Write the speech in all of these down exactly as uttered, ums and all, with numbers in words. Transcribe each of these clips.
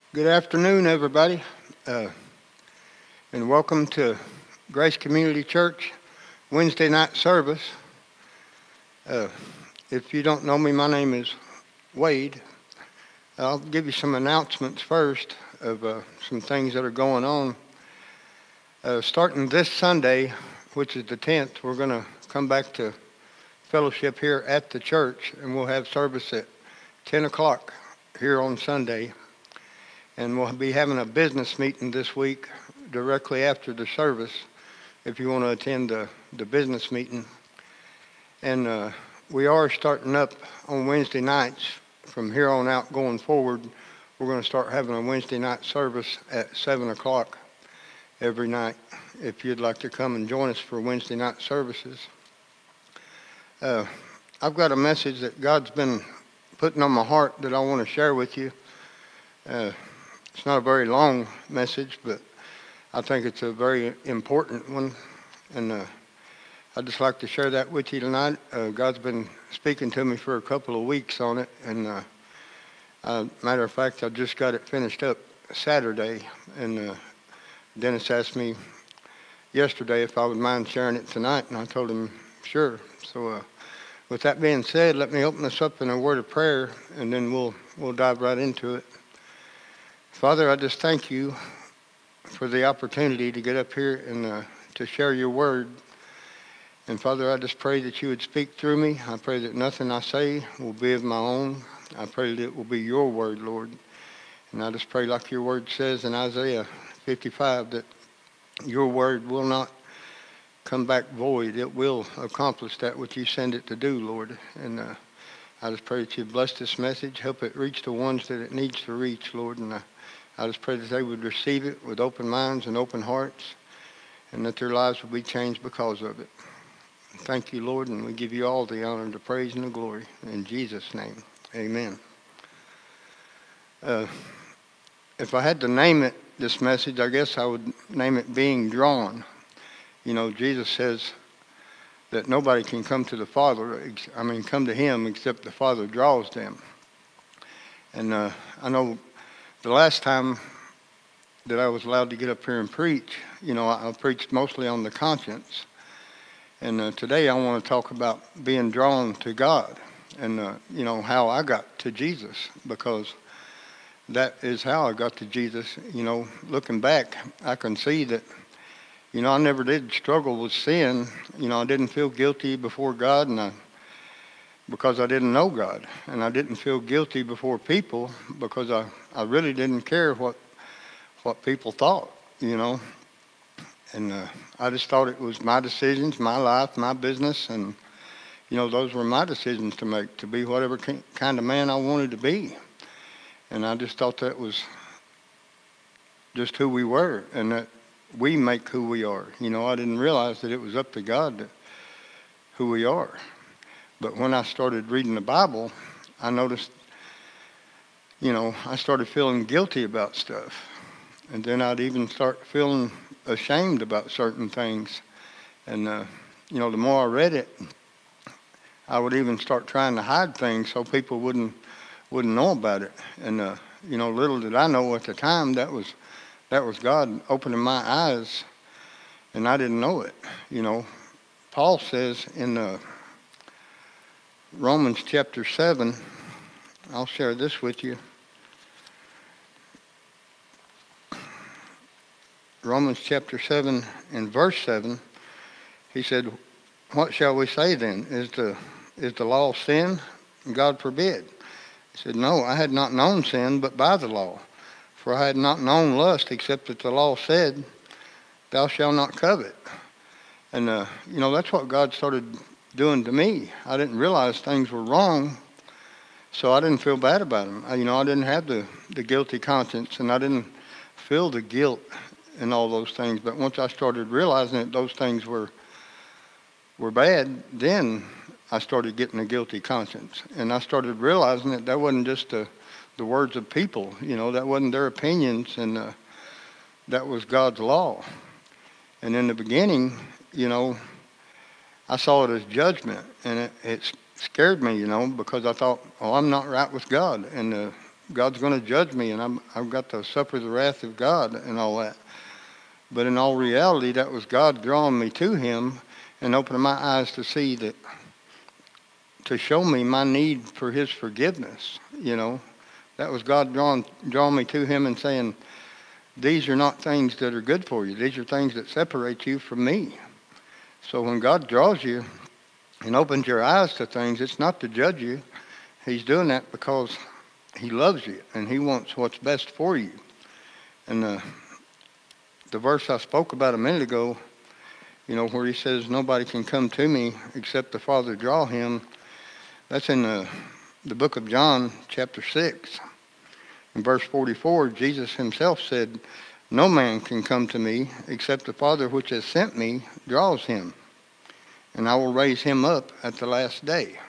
Good afternoon, everybody, uh, and welcome to Grace Community Church Wednesday night service. Uh, if you don't know me, my name is Wade. I'll give you some announcements first of uh, some things that are going on. Uh, starting this Sunday, which is the tenth, we're going to come back to fellowship here at the church, and we'll have service at ten o'clock here on Sunday. And we'll be having a business meeting this week directly after the service if you want to attend the, the business meeting. And uh, we are starting up on Wednesday nights from here on out going forward. We're going to start having a Wednesday night service at seven o'clock every night if you'd like to come and join us for Wednesday night services. Uh, I've got a message that God's been putting on my heart that I want to share with you. Uh, It's not a very long message, but I think it's a very important one, and uh, I'd just like to share that with you tonight. Uh, God's been speaking to me for a couple of weeks on it, and uh, uh, matter of fact, I just got it finished up Saturday, and uh, Dennis asked me yesterday if I would mind sharing it tonight, and I told him sure. So uh, with that being said, let me open this up in a word of prayer, and then we'll we'll dive right into it. Father, I just thank you for the opportunity to get up here and uh, to share your word. And Father, I just pray that you would speak through me. I pray that nothing I say will be of my own. I pray that it will be your word, Lord. And I just pray like your word says in Isaiah fifty-five that your word will not come back void. It will accomplish that which you send it to do, Lord. And uh, I just pray that you bless this message, help it reach the ones that it needs to reach, Lord. And uh, I just pray that they would receive it with open minds and open hearts, and that their lives will be changed because of it. Thank you, Lord, and we give you all the honor, the praise, and the glory. In Jesus' name, amen. Uh, if I had to name it, this message, I guess I would name it Being Drawn. You know, Jesus says that nobody can come to the Father, I mean, come to him except the Father draws them. And uh, I know the last time that I was allowed to get up here and preach, you know, I, I preached mostly on the conscience. And uh, today I want to talk about being drawn to God and, uh, you know, how I got to Jesus, because that is how I got to Jesus. You know, looking back, I can see that, you know, I never did struggle with sin. You know, I didn't feel guilty before God, and I because I didn't know God, and I didn't feel guilty before people because I, I really didn't care what what people thought, you know. And uh, I just thought it was my decisions, my life, my business, and, you know, those were my decisions to make, to be whatever kind of man I wanted to be. And I just thought that was just who we were, and that we make who we are. You know, I didn't realize that it was up to God to, who we are. But when I started reading the Bible, I noticed, you know, I started feeling guilty about stuff. And then I'd even start feeling ashamed about certain things. And, uh, you know, the more I read it, I would even start trying to hide things so people wouldn't wouldn't know about it. And, uh, you know, little did I know at the time that was that was God opening my eyes, and I didn't know it. You know, Paul says in the Romans chapter seven, I'll share this with you. Romans chapter seven and verse seven, he said, "What shall we say then? Is the is the law sin? God forbid." He said, "No, I had not known sin but by the law. For I had not known lust except that the law said, 'Thou shalt not covet.'" And, uh, you know, that's what God started doing to me. I didn't realize things were wrong, so I didn't feel bad about them. I, you know, I didn't have the, the guilty conscience, and I didn't feel the guilt and all those things. But once I started realizing that those things were were bad, then I started getting a guilty conscience. And I started realizing that that wasn't just the, the words of people. You know, that wasn't their opinions, and uh, that was God's law. And in the beginning, you know, I saw it as judgment, and it, it scared me, you know, because I thought, oh, I'm not right with God. And the, God's going to judge me, and I'm, I've got to suffer the wrath of God and all that. But in all reality, that was God drawing me to him and opening my eyes to see that, to show me my need for his forgiveness, you know. That was God drawing, drawing me to him and saying, these are not things that are good for you. These are things that separate you from me. So when God draws you and opens your eyes to things, it's not to judge you. He's doing that because he loves you and he wants what's best for you. And uh, the verse I spoke about a minute ago, you know, where he says, nobody can come to me except the Father draw him, that's in the, the book of John, chapter six. In verse forty-four, Jesus himself said, no man can come to me except the Father which has sent me draws him, and I will raise him up at the last day.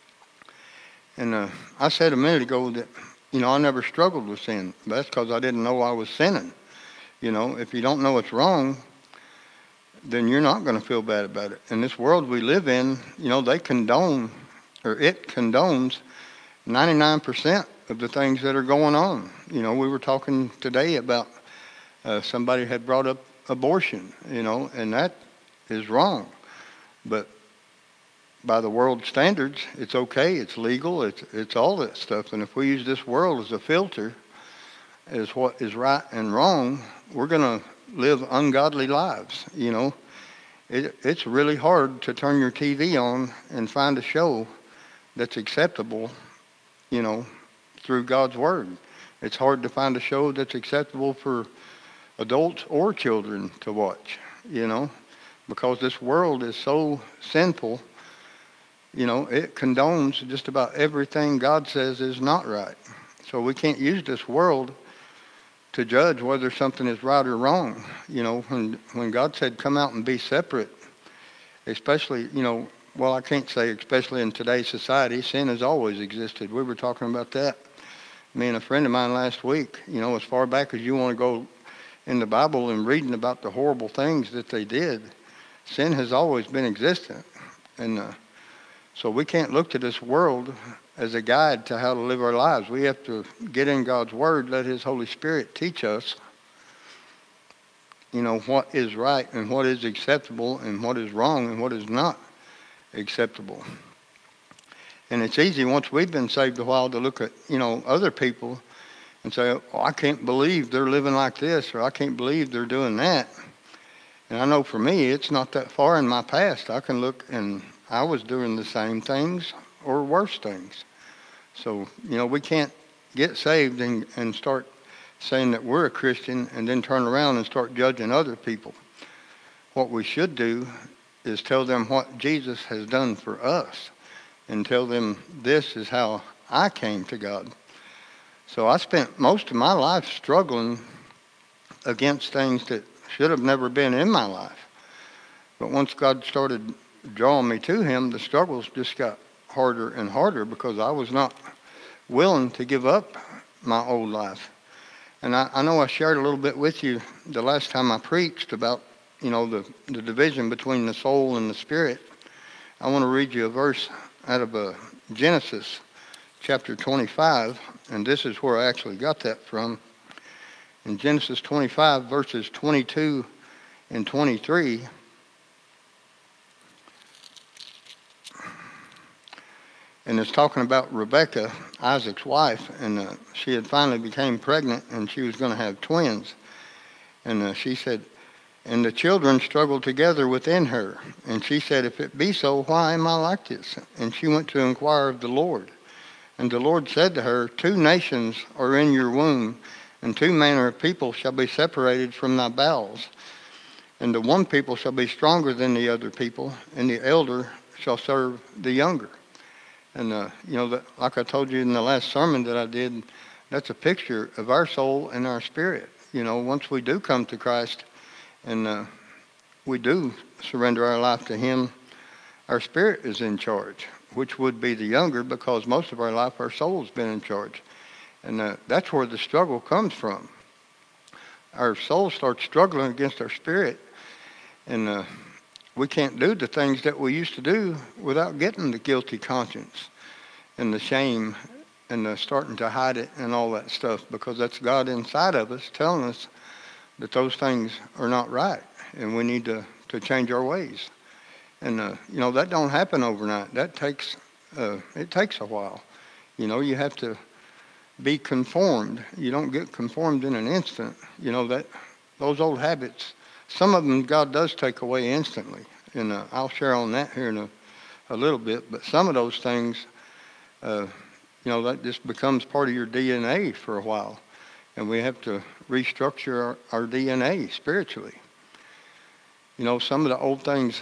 And uh, I said a minute ago that, you know, I never struggled with sin, but that's because I didn't know I was sinning. You know, if you don't know it's wrong, then you're not going to feel bad about it. In this world we live in, you know, they condone, or it condones ninety-nine percent of the things that are going on. You know, we were talking today about uh, somebody had brought up abortion, you know, and that is wrong. But by the world standards, it's okay, it's legal, it's it's all that stuff. And if we use this world as a filter, as what is right and wrong, we're going to live ungodly lives, you know. It, it's really hard to turn your T V on and find a show that's acceptable, you know, through God's Word. It's hard to find a show that's acceptable for adults or children to watch, you know, because this world is so sinful, you know, it condones just about everything God says is not right. So we can't use this world to judge whether something is right or wrong. You know, when when God said, come out and be separate, especially, you know, well, I can't say especially in today's society, sin has always existed. We were talking about that, me and a friend of mine last week, you know, as far back as you want to go in the Bible and reading about the horrible things that they did, sin has always been existent. And uh, so we can't look to this world as a guide to how to live our lives. We have to get in God's Word, let his Holy Spirit teach us, you know, what is right and what is acceptable and what is wrong and what is not acceptable. And it's easy once we've been saved a while to look at, you know, other people and say, oh, I can't believe they're living like this, or I can't believe they're doing that. And I know for me, it's not that far in my past. I can look and I was doing the same things or worse things. So, you know, we can't get saved and, and start saying that we're a Christian and then turn around and start judging other people. What we should do is tell them what Jesus has done for us and tell them this is how I came to God. So I spent most of my life struggling against things that should have never been in my life. But once God started drawing me to him, the struggles just got harder and harder because I was not willing to give up my old life. And I, I know I shared a little bit with you the last time I preached about, you know, the, the division between the soul and the spirit. I want to read you a verse out of uh, Genesis chapter twenty-five, and this is where I actually got that from. In Genesis twenty-five, verses twenty-two and twenty-three, and it's talking about Rebekah, Isaac's wife, and uh, she had finally became pregnant, and she was going to have twins. And uh, she said, and the children struggled together within her. And she said, if it be so, why am I like this? And she went to inquire of the Lord. And the Lord said to her, two nations are in your womb, and two manner of people shall be separated from thy bowels. And the one people shall be stronger than the other people, and the elder shall serve the younger. And, uh, you know, that, like I told you in the last sermon that I did, that's a picture of our soul and our spirit. You know, once we do come to Christ and uh, we do surrender our life to him, our spirit is in charge, which would be the younger, because most of our life our soul's been in charge. And uh, that's where the struggle comes from. Our soul starts struggling against our spirit, and uh, we can't do the things that we used to do without getting the guilty conscience and the shame and uh, starting to hide it and all that stuff, because that's God inside of us telling us that those things are not right and we need to, to change our ways. And, uh, you know, that don't happen overnight. That takes, uh, it takes a while. You know, you have to be conformed. You don't get conformed in an instant. You know, that those old habits, some of them God does take away instantly. And uh, I'll share on that here in a, a little bit. But some of those things, uh, you know, that just becomes part of your D N A for a while. And we have to restructure our, our D N A spiritually. You know, some of the old things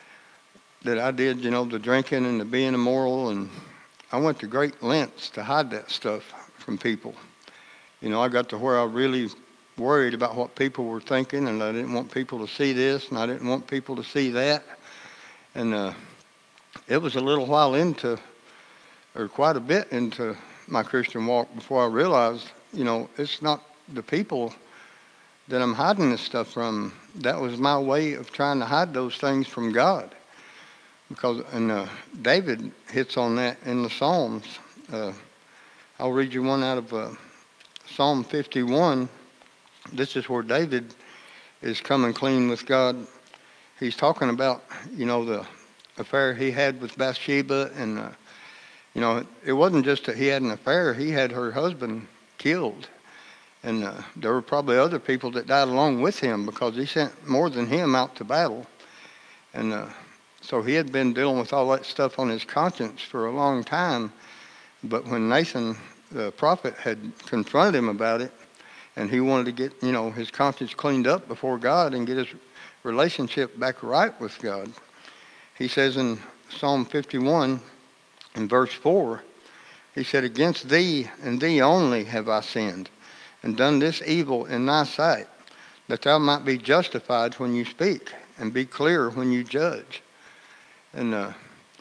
that I did, you know, the drinking and the being immoral, and I went to great lengths to hide that stuff from people. You know, I got to where I really worried about what people were thinking, and I didn't want people to see this, and I didn't want people to see that. And uh, it was a little while into, or quite a bit into my Christian walk before I realized, you know, it's not the people that I'm hiding this stuff from. That was my way of trying to hide those things from God. Because, and uh, David hits on that in the Psalms. Uh, I'll read you one out of uh, Psalm fifty-one. This is where David is coming clean with God. He's talking about, you know, the affair he had with Bathsheba. And, uh, you know, it wasn't just that he had an affair. He had her husband killed. And uh, there were probably other people that died along with him, because he sent more than him out to battle. And uh, so he had been dealing with all that stuff on his conscience for a long time. But when Nathan, the prophet, had confronted him about it, and he wanted to get, you know, his conscience cleaned up before God and get his relationship back right with God, he says in Psalm fifty-one, in verse four, he said, "Against thee and thee only have I sinned, and done this evil in thy sight, that thou might be justified when you speak, and be clear when you judge." And, uh,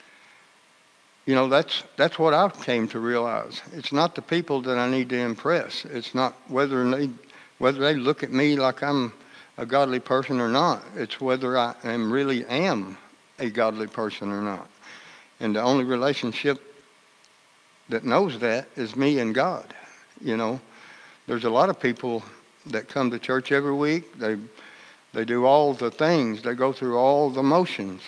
you know, that's that's what I came to realize. It's not the people that I need to impress. It's not whether they, whether they look at me like I'm a godly person or not. It's whether I am really am a godly person or not. And the only relationship that knows that is me and God. You know, there's a lot of people that come to church every week. They they do all the things. They go through all the motions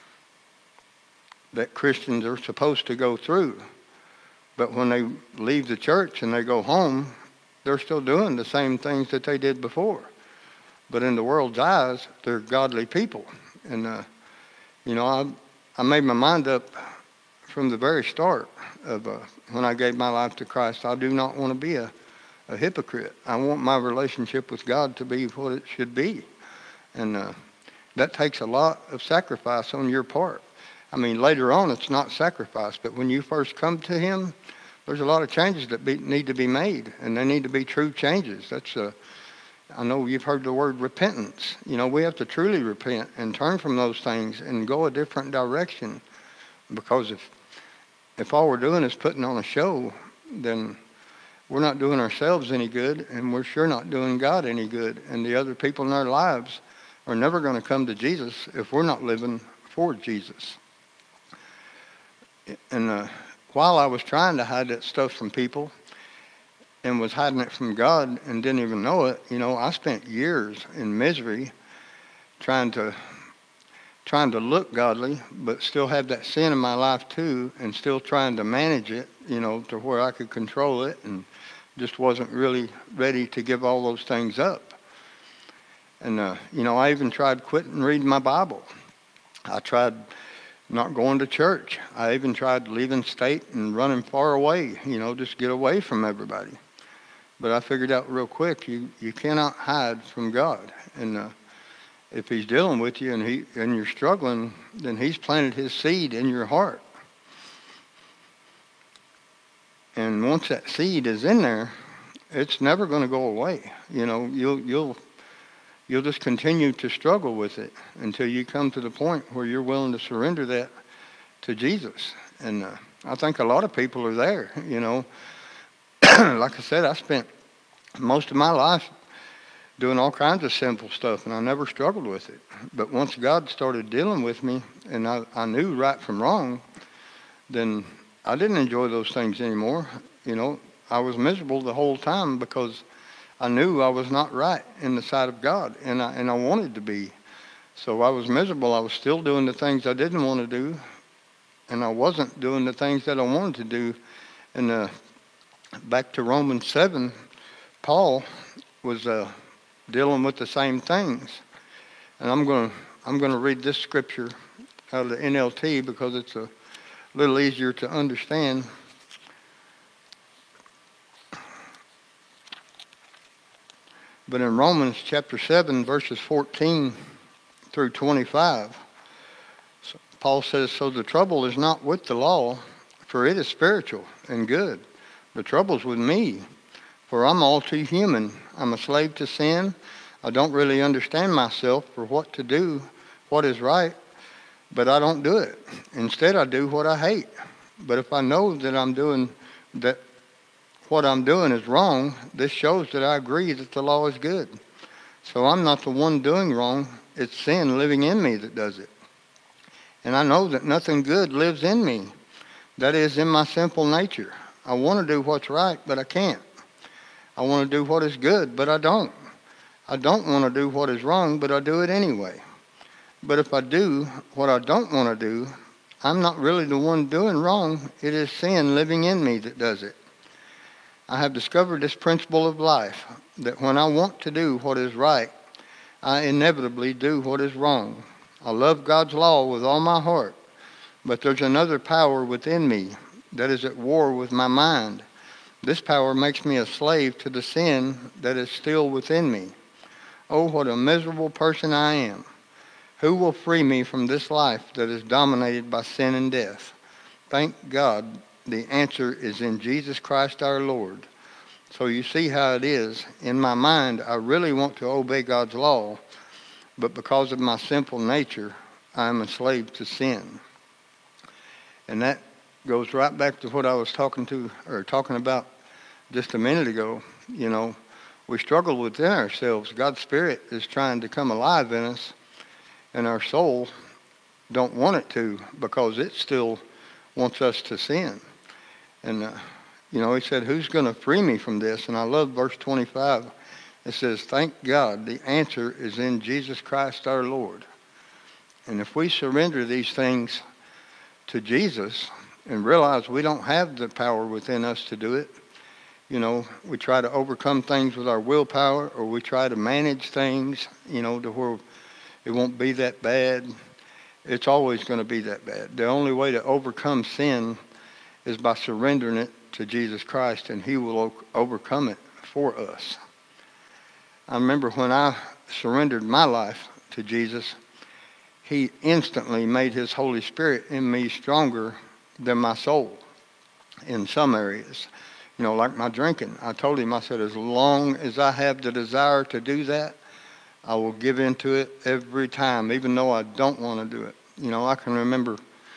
that Christians are supposed to go through. But when they leave the church and they go home, they're still doing the same things that they did before. But in the world's eyes, they're godly people. And, uh, you know, I, I made my mind up from the very start of uh, when I gave my life to Christ. I do not want to be a, a hypocrite. I want my relationship with God to be what it should be. And uh, that takes a lot of sacrifice on your part. I mean, later on, it's not sacrifice, but when you first come to Him, there's a lot of changes that be, need to be made, and they need to be true changes. That's uh, I know you've heard the word repentance. You know, we have to truly repent and turn from those things and go a different direction, because if if all we're doing is putting on a show, then we're not doing ourselves any good, and we're sure not doing God any good. And the other people in our lives are never going to come to Jesus if we're not living for Jesus. And uh, while I was trying to hide that stuff from people and was hiding it from God and didn't even know it, you know, I spent years in misery trying to trying to look godly, but still have that sin in my life too, and still trying to manage it, you know, to where I could control it, and just wasn't really ready to give all those things up. And, uh, you know, I even tried quitting reading my Bible. I tried not going to church. I even tried leaving state and running far away, you know, just get away from everybody. But I figured out real quick, you, you cannot hide from God. And uh, if He's dealing with you and he and you're struggling, then He's planted His seed in your heart. And once that seed is in there, it's never going to go away. You know, you'll you'll You'll just continue to struggle with it until you come to the point where you're willing to surrender that to Jesus. And uh, I think a lot of people are there, you know. Like I said, I spent most of my life doing all kinds of sinful stuff, and I never struggled with it. But once God started dealing with me, and I, I knew right from wrong, then I didn't enjoy those things anymore. You know, I was miserable the whole time because I knew I was not right in the sight of God, and I, and I wanted to be. So I was miserable. I was still doing the things I didn't want to do, and I wasn't doing the things that I wanted to do. And uh, back to Romans seven, Paul was uh, dealing with the same things. And I'm going to I'm going to read this scripture out of the N L T because it's a little easier to understand. But in Romans chapter seven, verses fourteen through twenty-five, Paul says, "So the trouble is not with the law, for it is spiritual and good. The trouble's with me, for I'm all too human. I'm a slave to sin. I don't really understand myself for what to do, what is right, but I don't do it. Instead, I do what I hate. But if I know that I'm doing that, what I'm doing is wrong, this shows that I agree that the law is good. So I'm not the one doing wrong. It's sin living in me that does it. And I know that nothing good lives in me. That is, in my simple nature. I want to do what's right, but I can't. I want to do what is good, but I don't. I don't want to do what is wrong, but I do it anyway. But if I do what I don't want to do, I'm not really the one doing wrong. It is sin living in me that does it. I have discovered this principle of life, that when I want to do what is right, I inevitably do what is wrong. I love God's law with all my heart, but there's another power within me that is at war with my mind. This power makes me a slave to the sin that is still within me. Oh, what a miserable person I am. Who will free me from this life that is dominated by sin and death? Thank God the answer is in Jesus Christ our Lord. So you see how it is. In my mind, I really want to obey God's law, but because of my simple nature, I am a slave to sin. And that goes right back to what I was talking to or talking about just a minute ago. You know, we struggle within ourselves. God's Spirit is trying to come alive in us, and our soul don't want it to because it still wants us to sin. And, uh, you know, he said, who's going to free me from this? And I love verse twenty-five. It says, thank God the answer is in Jesus Christ our Lord. And if we surrender these things to Jesus and realize we don't have the power within us to do it, you know, we try to overcome things with our willpower, or we try to manage things, you know, to where it won't be that bad. It's always going to be that bad. The only way to overcome sin is by surrendering it to Jesus Christ, and he will overcome it for us. I remember when I surrendered my life to Jesus, he instantly made his Holy Spirit in me stronger than my soul in some areas. You know, like my drinking. I told him, I said, as long as I have the desire to do that, I will give into it every time, even though I don't want to do it. You know, I can remember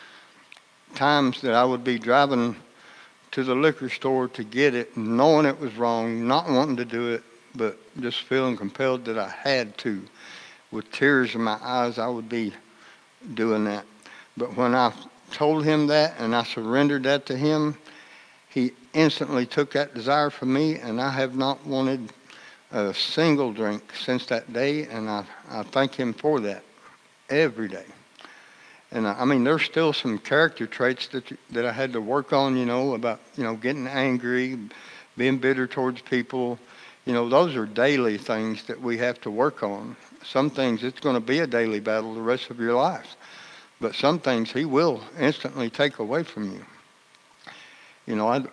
times that I would be driving to the liquor store to get it, knowing it was wrong, not wanting to do it, but just feeling compelled that I had to. With tears in my eyes, I would be doing that. But when I told him that and I surrendered that to him, he instantly took that desire from me, and I have not wanted a single drink since that day, and I, I thank him for that every day. And I, I mean, there's still some character traits that that I had to work on, you know, about, you know, getting angry, being bitter towards people. You know, those are daily things that we have to work on. Some things, it's going to be a daily battle the rest of your life. But some things he will instantly take away from you. You know, I,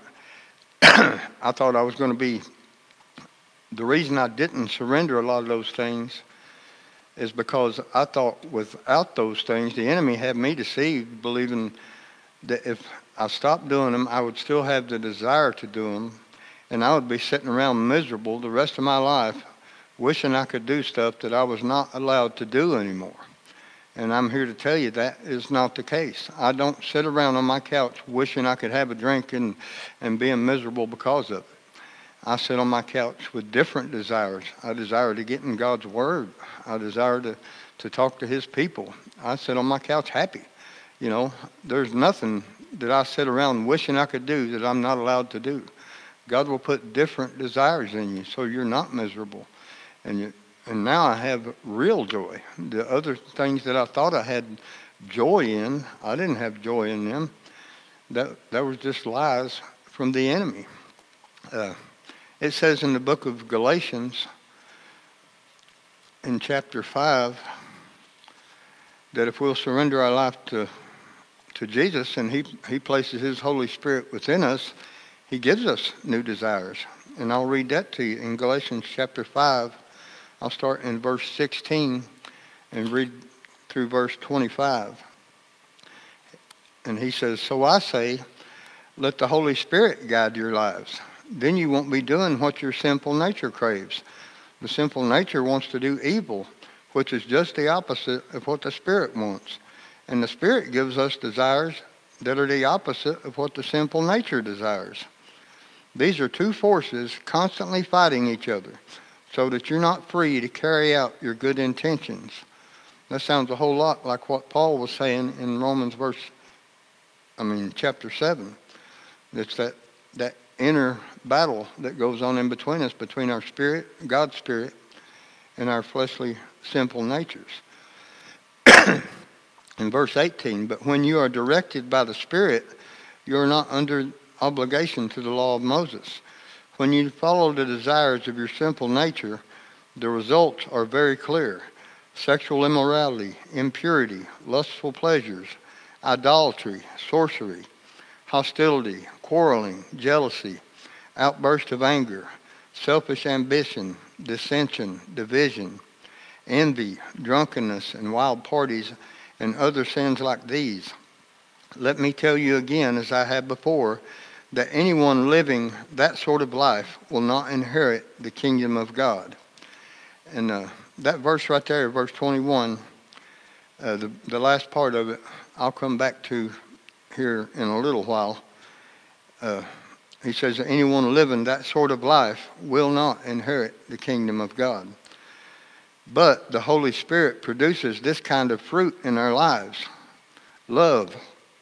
I thought I was going to be, the reason I didn't surrender a lot of those things is because I thought without those things, the enemy had me deceived, believing that if I stopped doing them, I would still have the desire to do them, and I would be sitting around miserable the rest of my life, wishing I could do stuff that I was not allowed to do anymore. And I'm here to tell you that is not the case. I don't sit around on my couch wishing I could have a drink and, and being miserable because of it. I sit on my couch with different desires. I desire to get in God's Word. I desire to, to talk to His people. I sit on my couch happy. You know, there's nothing that I sit around wishing I could do that I'm not allowed to do. God will put different desires in you so you're not miserable. And you, and now I have real joy. The other things that I thought I had joy in, I didn't have joy in them. That, that was just lies from the enemy. Uh, it says in the book of Galatians, in chapter five, that if we'll surrender our life to to Jesus and he, he places his Holy Spirit within us, he gives us new desires. And I'll read that to you in Galatians chapter five. I'll start in verse sixteen and read through verse twenty-five. And he says, "So I say, let the Holy Spirit guide your lives. Then you won't be doing what your sinful nature craves. The sinful nature wants to do evil, which is just the opposite of what the Spirit wants. And the Spirit gives us desires that are the opposite of what the sinful nature desires. These are two forces constantly fighting each other, so that you're not free to carry out your good intentions." That sounds a whole lot like what Paul was saying in Romans verse, I mean, chapter seven. It's that, that inner battle that goes on in between us, between our spirit, God's Spirit, and our fleshly, sinful natures. In verse eighteen, "But when you are directed by the Spirit, you are not under obligation to the law of Moses. When you follow the desires of your sinful nature, the results are very clear. Sexual immorality, impurity, lustful pleasures, idolatry, sorcery, hostility, quarreling, jealousy, outburst of anger, selfish ambition, dissension, division, envy, drunkenness, and wild parties, and other sins like these. Let me tell you again, as I have before, that anyone living that sort of life will not inherit the kingdom of God." And uh, that verse right there, verse twenty-one, uh, the, the last part of it, I'll come back to here in a little while. Uh, he says that anyone living that sort of life will not inherit the kingdom of God. But the Holy Spirit produces this kind of fruit in our lives: love,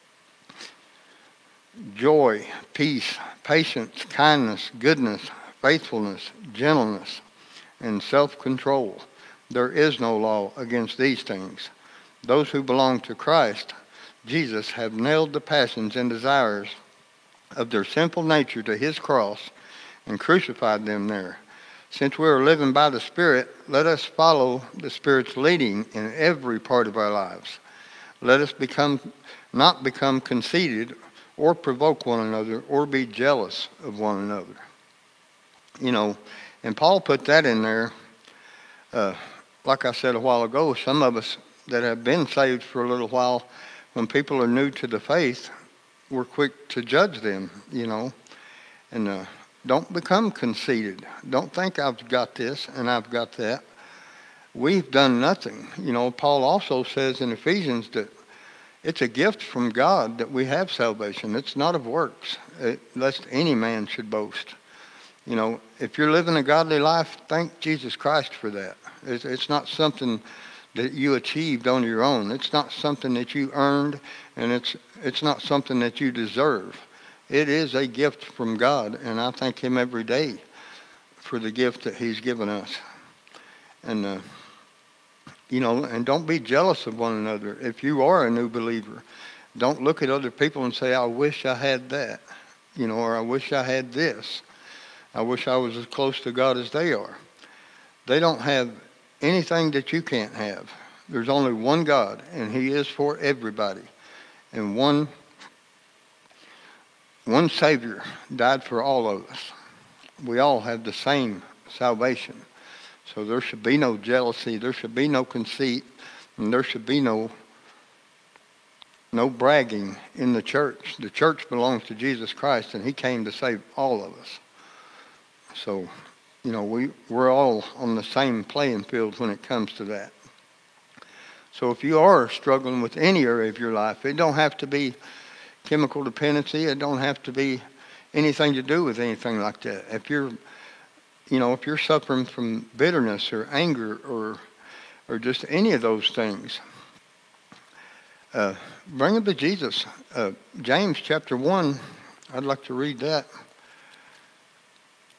joy, peace, patience, kindness, goodness, faithfulness, gentleness, and self-control. There is no law against these things. Those who belong to Christ Jesus have nailed the passions and desires of their sinful nature to his cross and crucified them there. Since we are living by the Spirit, let us follow the Spirit's leading in every part of our lives. Let us become not become conceited or provoke one another or be jealous of one another. You know, and Paul put that in there. Uh, like I said a while ago, some of us that have been saved for a little while, when people are new to the faith, we're quick to judge them, you know. And uh, don't become conceited. Don't think I've got this and I've got that. We've done nothing. You know, Paul also says in Ephesians that it's a gift from God that we have salvation. It's not of works, it, lest any man should boast. You know, if you're living a godly life, thank Jesus Christ for that. It's, it's not something that you achieved on your own. It's not something that you earned, and it's it's not something that you deserve. It is a gift from God, and I thank him every day for the gift that he's given us. And, uh, you know, and don't be jealous of one another. If you are a new believer, don't look at other people and say, I wish I had that, you know, or I wish I had this. I wish I was as close to God as they are. They don't have anything that you can't have. There's only one God, and he is for everybody. And one One Savior died for all of us. We all have the same salvation. So there should be no jealousy, there should be no conceit, and there should be no no bragging in the church. The church belongs to Jesus Christ, and he came to save all of us. So, you know, we, we're all on the same playing field when it comes to that. So if you are struggling with any area of your life, it don't have to be chemical dependency. It don't have to be anything to do with anything like that. If you're, you know, if you're suffering from bitterness or anger or or just any of those things, uh, bring them to Jesus. Uh, James chapter one, I'd like to read that.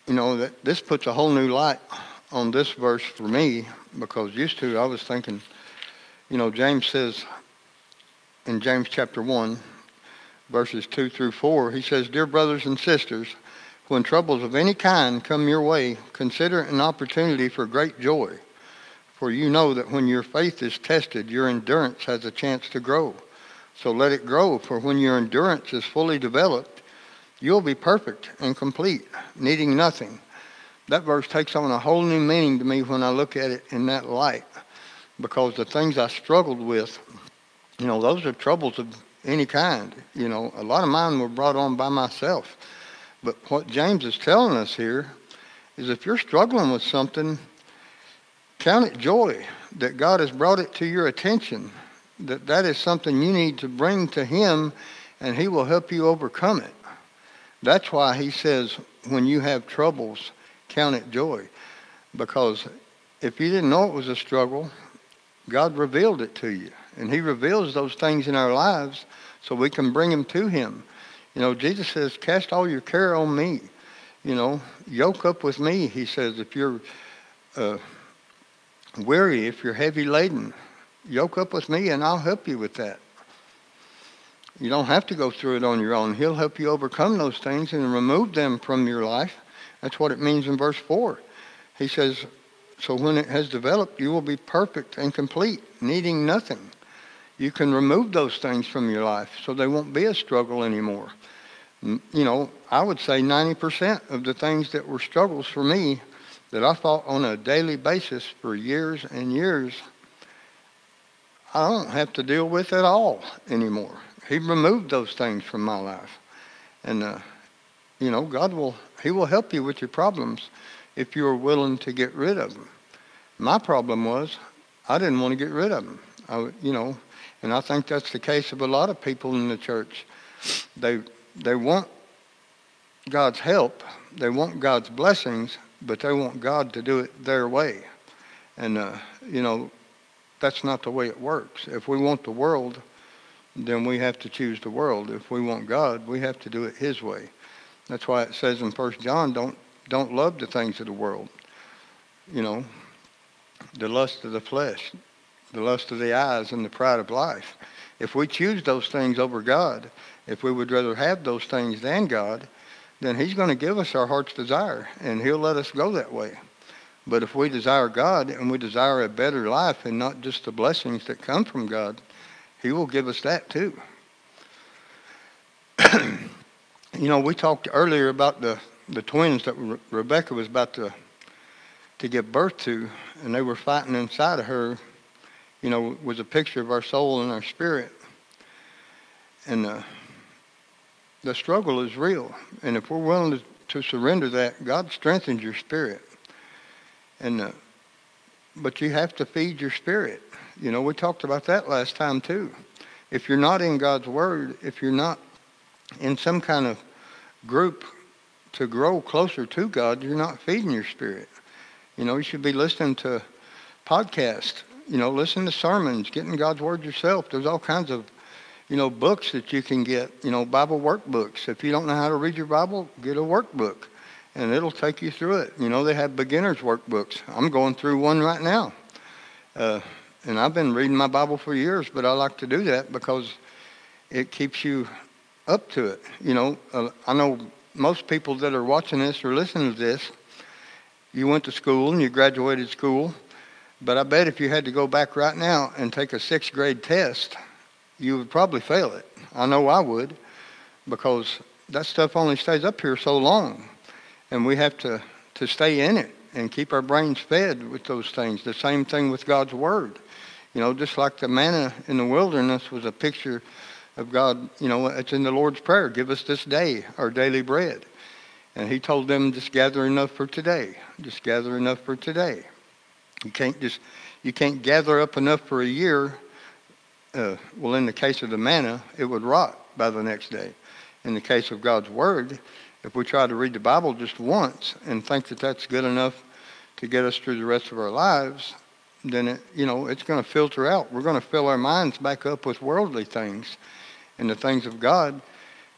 you know, that this puts a whole new light on this verse for me, because used to I was thinking, you know, James says in James chapter one, verses two through four, he says, "Dear brothers and sisters, when troubles of any kind come your way, consider it an opportunity for great joy. For you know that when your faith is tested, your endurance has a chance to grow. So let it grow, for when your endurance is fully developed, you'll be perfect and complete, needing nothing." That verse takes on a whole new meaning to me when I look at it in that light, because the things I struggled with, you know, those are troubles of any kind. You know, a lot of mine were brought on by myself. But what James is telling us here is if you're struggling with something, count it joy that God has brought it to your attention, that that is something you need to bring to him, and he will help you overcome it. That's why he says when you have troubles, count it joy. Because if you didn't know it was a struggle, God revealed it to you. And he reveals those things in our lives so we can bring them to him. You know, Jesus says, cast all your care on me. You know, yoke up with me, he says, if you're uh, weary, if you're heavy laden, yoke up with me and I'll help you with that. You don't have to go through it on your own. He'll help you overcome those things and remove them from your life. That's what it means in verse four. He says, so when it has developed, you will be perfect and complete, needing nothing. You can remove those things from your life so they won't be a struggle anymore. You know, I would say ninety percent of the things that were struggles for me that I fought on a daily basis for years and years, I don't have to deal with at all anymore. He removed those things from my life. And, uh, you know, God will, he will help you with your problems if you are willing to get rid of them. My problem was I didn't want to get rid of them. I, you know, and I think that's the case of a lot of people in the church. They they want God's help, they want God's blessings, but they want God to do it their way. And, uh, you know, that's not the way it works. If we want the world, then we have to choose the world. If we want God, we have to do it his way. That's why it says in First John, don't don't love the things of the world. You know, the lust of the flesh, the lust of the eyes, and the pride of life. If we choose those things over God, if we would rather have those things than God, then he's going to give us our heart's desire, and he'll let us go that way. But if we desire God and we desire a better life and not just the blessings that come from God, he will give us that too. You know, we talked earlier about the, the twins that Re- Rebecca was about to, to give birth to, and they were fighting inside of her. You know, was a picture of our soul and our spirit. And uh, the struggle is real. And if we're willing to, to surrender that, God strengthens your spirit. And uh, but you have to feed your spirit. You know, we talked about that last time too. If you're not in God's Word, if you're not in some kind of group to grow closer to God, you're not feeding your spirit. You know, you should be listening to podcasts. You know, listen to sermons, getting God's Word yourself. There's all kinds of, you know, books that you can get, you know, Bible workbooks. If you don't know how to read your Bible, get a workbook, and it'll take you through it. You know, they have beginner's workbooks. I'm going through one right now. Uh, and I've been reading my Bible for years, but I like to do that because it keeps you up to it. You know, uh, I know most people that are watching this or listening to this, you went to school and you graduated school. But I bet if you had to go back right now and take a sixth grade test, you would probably fail it. I know I would, because that stuff only stays up here so long. And we have to, to stay in it and keep our brains fed with those things. The same thing with God's Word. You know, just like the manna in the wilderness was a picture of God. You know, it's in the Lord's Prayer. Give us this day our daily bread. And he told them, just gather enough for today. Just gather enough for today. You can't just, you can't gather up enough for a year. Uh, well, in the case of the manna, it would rot by the next day. In the case of God's Word, if we try to read the Bible just once and think that that's good enough to get us through the rest of our lives, then it, you know, it's going to filter out. We're going to fill our minds back up with worldly things, and the things of God,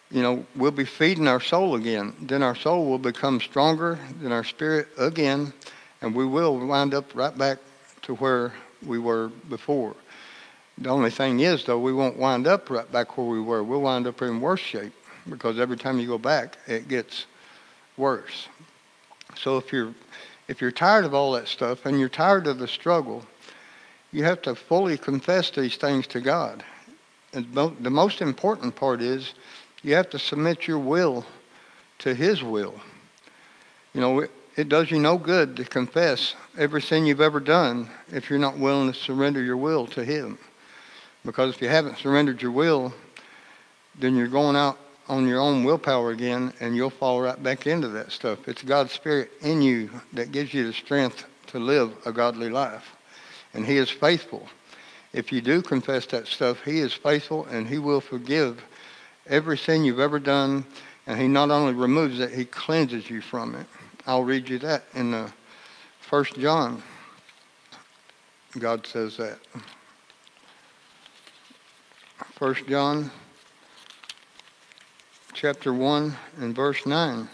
you know, we'll be feeding our soul again. Then our soul will become stronger than our spirit again, and we will wind up right back to where we were before. The only thing is, though, we won't wind up right back where we were. We'll wind up in worse shape, because every time you go back, it gets worse. So if you're if you're tired of all that stuff and you're tired of the struggle, you have to fully confess these things to God. And the most important part is you have to submit your will to His will. You know, it, it does you no good to confess every sin you've ever done if you're not willing to surrender your will to Him. Because if you haven't surrendered your will, then you're going out on your own willpower again, and you'll fall right back into that stuff. It's God's Spirit in you that gives you the strength to live a godly life. And He is faithful. If you do confess that stuff, He is faithful, and He will forgive every sin you've ever done. And He not only removes it, He cleanses you from it. I'll read you that in the First John. God says that. First John chapter one and verse nine.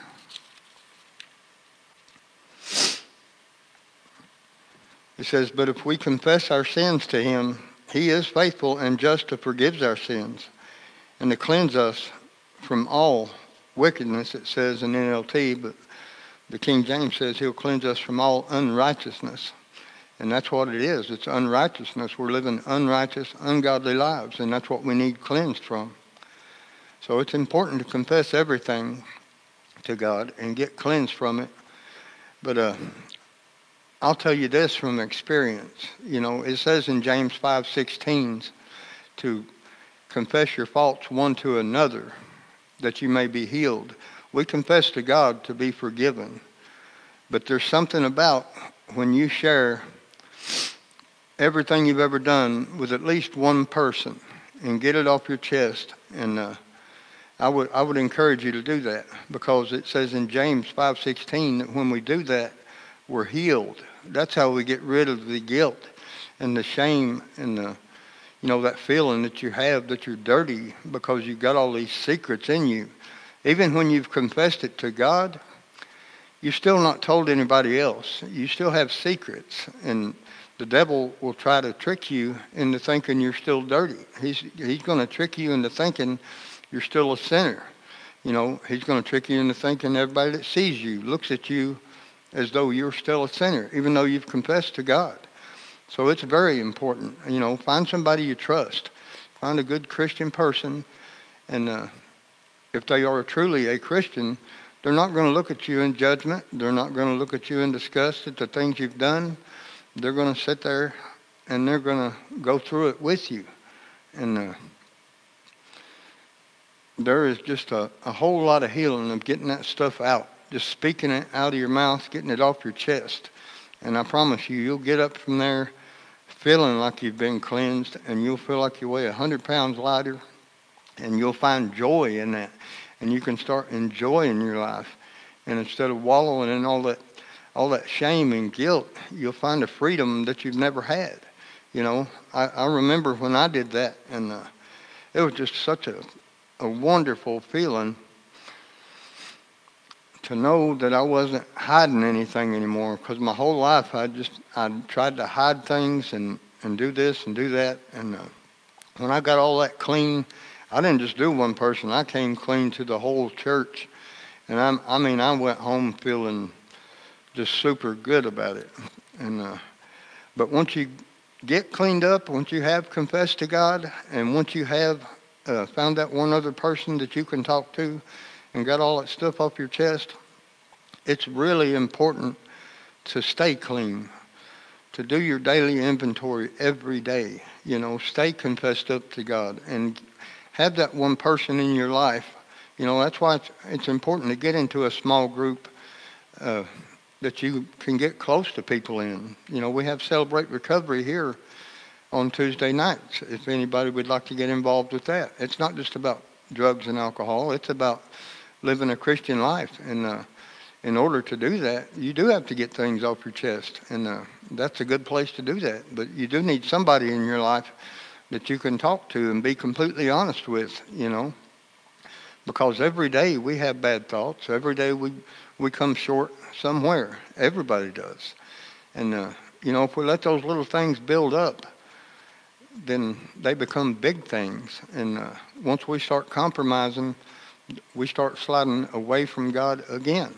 It says, "But if we confess our sins to Him, He is faithful and just to forgive our sins and to cleanse us from all wickedness," it says in N L T, but the King James says He'll cleanse us from all unrighteousness. And that's what it is. It's unrighteousness. We're living unrighteous, ungodly lives, and that's what we need cleansed from. So it's important to confess everything to God and get cleansed from it. But uh, I'll tell you this from experience. You know, it says in James five sixteen to confess your faults one to another, that you may be healed. We confess to God to be forgiven. But there's something about when you share everything you've ever done with at least one person and get it off your chest. And uh, I would I would encourage you to do that, because it says in James five sixteen that when we do that, we're healed. That's how we get rid of the guilt and the shame and the, you know, that feeling that you have that you're dirty because you've got all these secrets in you. Even when you've confessed it to God, you've still not told anybody else. You still have secrets, and the devil will try to trick you into thinking you're still dirty. He's he's going to trick you into thinking you're still a sinner. You know, he's going to trick you into thinking everybody that sees you looks at you as though you're still a sinner, even though you've confessed to God. So it's very important. You know, find somebody you trust. Find a good Christian person, and uh, if they are truly a Christian, they're not going to look at you in judgment. They're not going to look at you in disgust at the things you've done. They're going to sit there and they're going to go through it with you. And uh, there is just a, a whole lot of healing of getting that stuff out. Just speaking it out of your mouth, getting it off your chest. And I promise you, you'll get up from there feeling like you've been cleansed, and you'll feel like you weigh one hundred pounds lighter, and you'll find joy in that. And you can start enjoying your life. And instead of wallowing in all that all that shame and guilt, you'll find a freedom that you've never had. You know, I, I remember when I did that, and uh, it was just such a, a wonderful feeling to know that I wasn't hiding anything anymore, because my whole life I just I tried to hide things and, and do this and do that. And uh, when I got all that clean, I didn't just do one person. I came clean to the whole church. And I'm, I mean, I went home feeling just super good about it. And uh, but once you get cleaned up, once you have confessed to God, and once you have uh, found that one other person that you can talk to and got all that stuff off your chest, it's really important to stay clean, to do your daily inventory every day. You know, stay confessed up to God and have that one person in your life. You know, that's why it's, it's important to get into a small group uh, that you can get close to people in. You know, we have Celebrate Recovery here on Tuesday nights, if anybody would like to get involved with that. It's not just about drugs and alcohol. It's about living a Christian life. And uh, in order to do that, you do have to get things off your chest. And uh, that's a good place to do that. But you do need somebody in your life that you can talk to and be completely honest with, you know. Because every day we have bad thoughts. Every day we, we come short somewhere. Everybody does. And, uh, you know, if we let those little things build up, then they become big things. And uh, once we start compromising, we start sliding away from God again.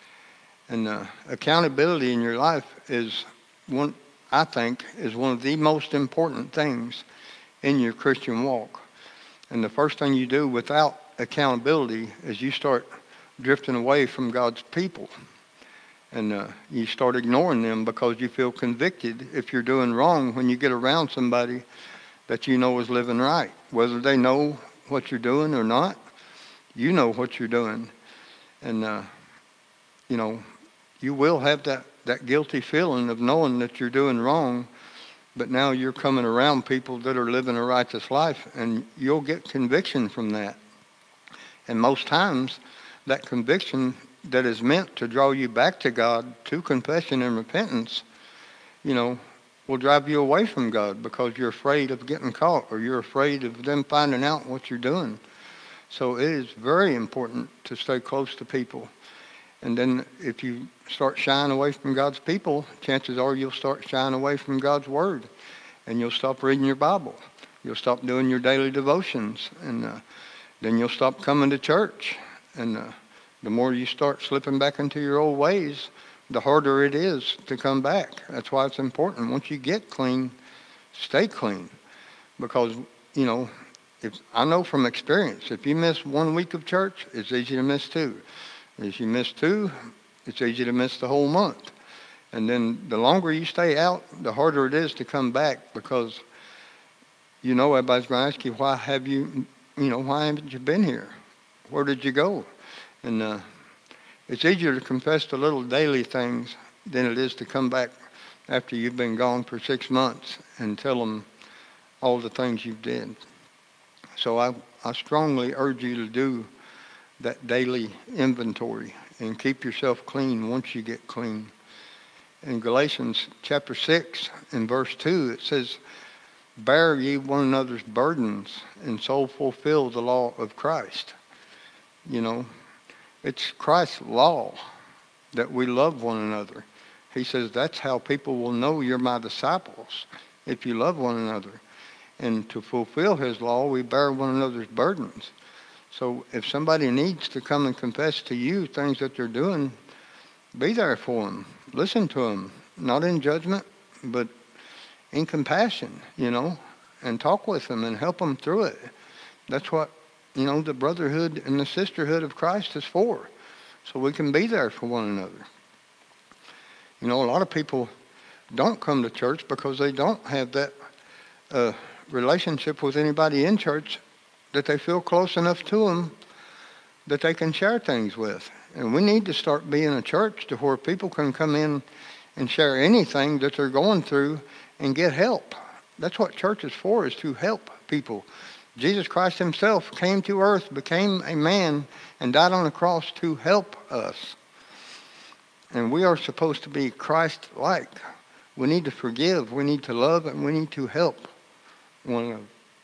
And uh, accountability in your life is one, I think, is one of the most important things in your Christian walk. And the first thing you do without accountability is you start drifting away from God's people. And uh, you start ignoring them because you feel convicted if you're doing wrong when you get around somebody that you know is living right. Whether they know what you're doing or not, you know what you're doing. And, uh, you know, you will have that, that guilty feeling of knowing that you're doing wrong, but now you're coming around people that are living a righteous life, and you'll get conviction from that. And most times, that conviction that is meant to draw you back to God, to confession and repentance, you know, will drive you away from God because you're afraid of getting caught, or you're afraid of them finding out what you're doing. So it is very important to stay close to people. And then if you start shying away from God's people, chances are you'll start shying away from God's Word. And you'll stop reading your Bible. You'll stop doing your daily devotions. And uh, then you'll stop coming to church. And uh, the more you start slipping back into your old ways, the harder it is to come back. That's why it's important. Once you get clean, stay clean. Because, you know, if I know from experience, if you miss one week of church, it's easy to miss two. If you miss two, it's easy to miss the whole month. And then the longer you stay out, the harder it is to come back, because, you know, everybody's going to ask you, why have you, you know, why haven't you been here? Where did you go? And uh, it's easier to confess the little daily things than it is to come back after you've been gone for six months and tell them all the things you did. So I, I strongly urge you to do that daily inventory and keep yourself clean once you get clean. In Galatians chapter six and verse two, it says, "Bear ye one another's burdens, and so fulfill the law of Christ." You know, it's Christ's law that we love one another. He says that's how people will know you're my disciples, if you love one another. And to fulfill his law, we bear one another's burdens. So if somebody needs to come and confess to you things that they're doing, be there for them. Listen to them, not in judgment, but in compassion, you know, and talk with them and help them through it. That's what, you know, the brotherhood and the sisterhood of Christ is for, so we can be there for one another. You know, a lot of people don't come to church because they don't have that uh, relationship with anybody in church that they feel close enough to them that they can share things with. And we need to start being a church to where people can come in and share anything that they're going through and get help. That's what church is for, is to help people. Jesus Christ himself came to earth, became a man, and died on the cross to help us. And we are supposed to be Christ-like. We need to forgive, we need to love, and we need to help one another.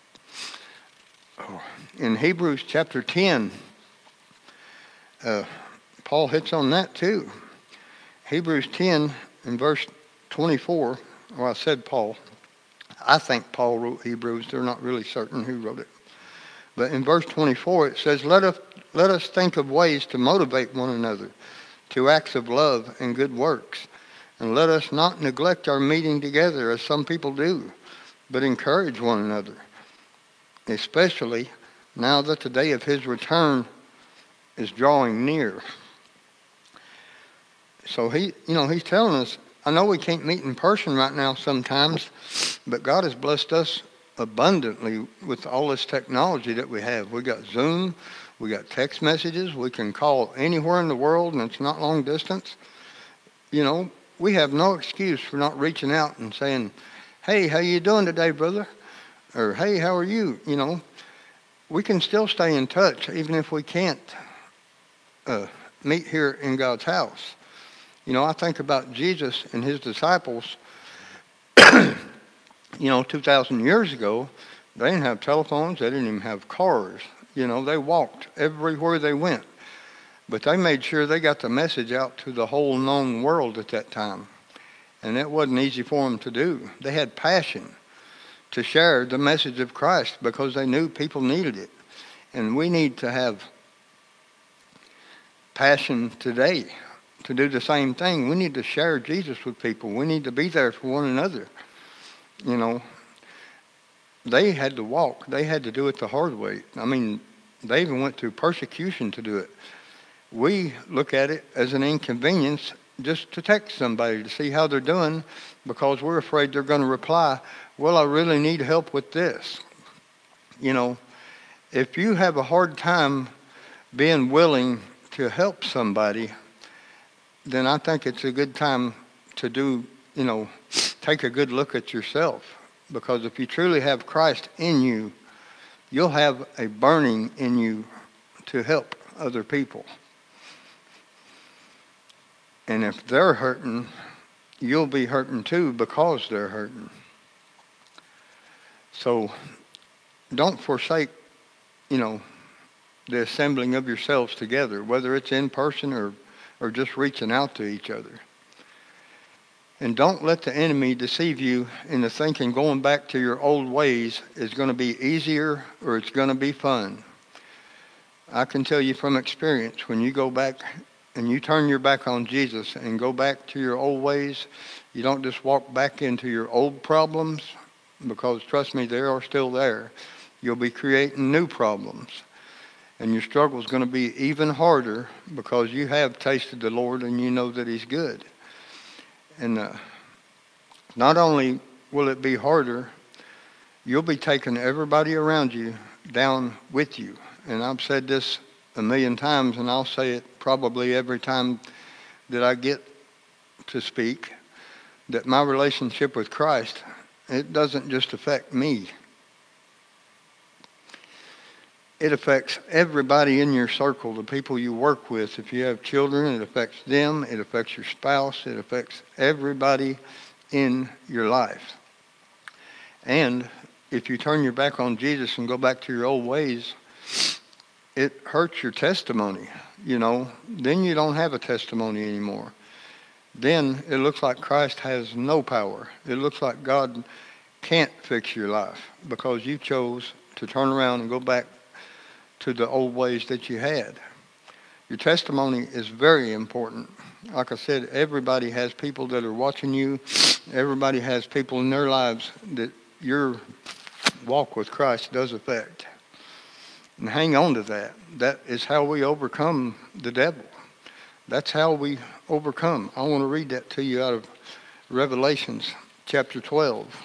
Oh. In Hebrews chapter ten, uh, Paul hits on that too. Hebrews ten in verse twenty-four, well, I said Paul. I think Paul wrote Hebrews. They're not really certain who wrote it. But in verse twenty-four, it says, let us, let us think of ways to motivate one another to acts of love and good works. And let us not neglect our meeting together as some people do, but encourage one another, especially now that the day of his return is drawing near. So he, you know, he's telling us, I know we can't meet in person right now sometimes, but God has blessed us abundantly with all this technology that we have. We got Zoom, we got text messages, we can call anywhere in the world, and it's not long distance. You know, we have no excuse for not reaching out and saying, hey, how you doing today, brother? Or, hey, how are you? You know, we can still stay in touch even if we can't uh, meet here in God's house. You know, I think about Jesus and his disciples, you know, two thousand years ago, they didn't have telephones, they didn't even have cars. You know, they walked everywhere they went. But they made sure they got the message out to the whole known world at that time. And that wasn't easy for them to do. They had passion to share the message of Christ because they knew people needed it. And we need to have passion today to do the same thing. We need to share Jesus with people. We need to be there for one another. You know, they had to walk. They had to do it the hard way. I mean, they even went through persecution to do it. We look at it as an inconvenience just to text somebody to see how they're doing because we're afraid they're going to reply, well, I really need help with this. You know, if you have a hard time being willing to help somebody, then I think it's a good time to do, you know, take a good look at yourself. Because if you truly have Christ in you, you'll have a burning in you to help other people. And if they're hurting, you'll be hurting too because they're hurting. So don't forsake, you know, the assembling of yourselves together, whether it's in person or, or just reaching out to each other. And don't let the enemy deceive you into thinking going back to your old ways is going to be easier or it's going to be fun. I can tell you from experience, when you go back and you turn your back on Jesus and go back to your old ways, you don't just walk back into your old problems, because trust me, they are still there. You'll be creating new problems. And your struggle is going to be even harder because you have tasted the Lord and you know that He's good. And uh, not only will it be harder, you'll be taking everybody around you down with you. And I've said this a million times, and I'll say it probably every time that I get to speak, that my relationship with Christ, it doesn't just affect me. It affects everybody in your circle, the people you work with. If you have children, it affects them. It affects your spouse. It affects everybody in your life. And if you turn your back on Jesus and go back to your old ways, it hurts your testimony. You know, then you don't have a testimony anymore. Then it looks like Christ has no power. It looks like God can't fix your life because you chose to turn around and go back to the old ways that you had. Your testimony is very important. Like I said, everybody has people that are watching you. Everybody has people in their lives that your walk with Christ does affect. And hang on to that. That is how we overcome the devil. That's how we overcome. I want to read that to you out of Revelations chapter twelve.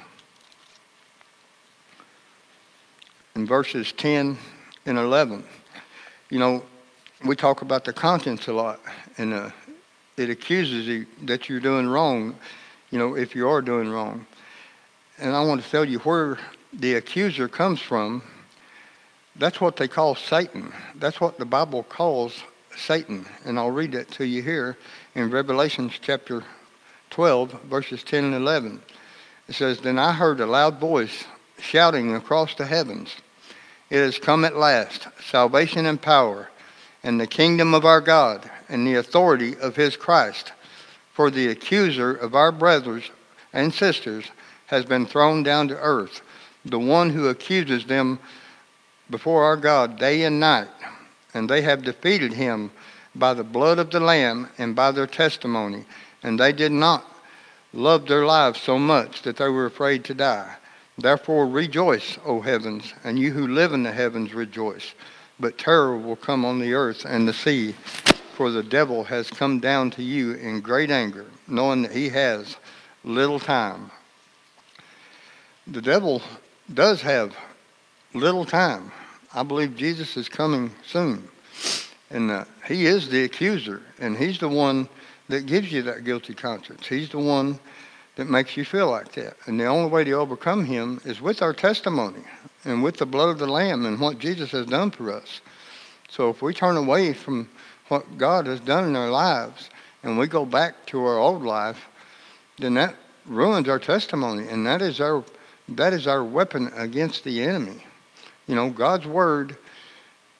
In verses ten and eleven. You know, we talk about the conscience a lot, and uh, it accuses you that you're doing wrong, you know, if you are doing wrong. And I want to tell you where the accuser comes from. That's what they call Satan. That's what the Bible calls Satan. And I'll read that to you here in Revelation chapter twelve, verses ten and eleven. It says, "Then I heard a loud voice shouting across the heavens, 'It has come at last, salvation and power, and the kingdom of our God, and the authority of His Christ. For the accuser of our brothers and sisters has been thrown down to earth, the one who accuses them before our God day and night. And they have defeated him by the blood of the Lamb and by their testimony. And they did not love their lives so much that they were afraid to die. Therefore rejoice, O heavens, and you who live in the heavens rejoice. But terror will come on the earth and the sea, for the devil has come down to you in great anger, knowing that he has little time." The devil does have little time. I believe Jesus is coming soon. And uh, he is the accuser, and he's the one that gives you that guilty conscience. He's the one that makes you feel like that. And the only way to overcome him is with our testimony and with the blood of the Lamb and what Jesus has done for us. So if we turn away from what God has done in our lives and we go back to our old life, then that ruins our testimony, and that is our that is our weapon against the enemy. You know, God's word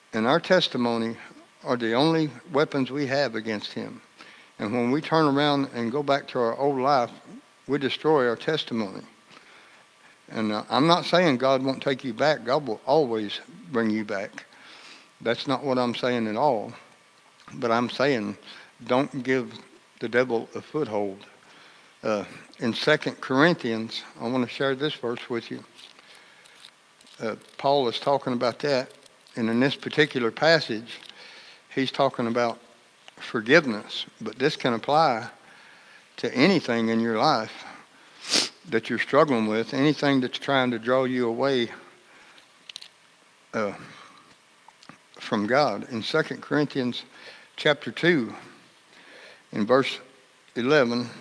And our testimony are the only weapons we have against him. And when we turn around and go back to our old life, we destroy our testimony. And uh, I'm not saying God won't take you back. God will always bring you back. That's not what I'm saying at all. But I'm saying don't give the devil a foothold. Uh, in Second Corinthians, I want to share this verse with you. Uh, Paul is talking about that. And in this particular passage, he's talking about forgiveness. But this can apply to anything in your life that you're struggling with, anything that's trying to draw you away uh, from God. In Second Corinthians chapter two, in verse eleven,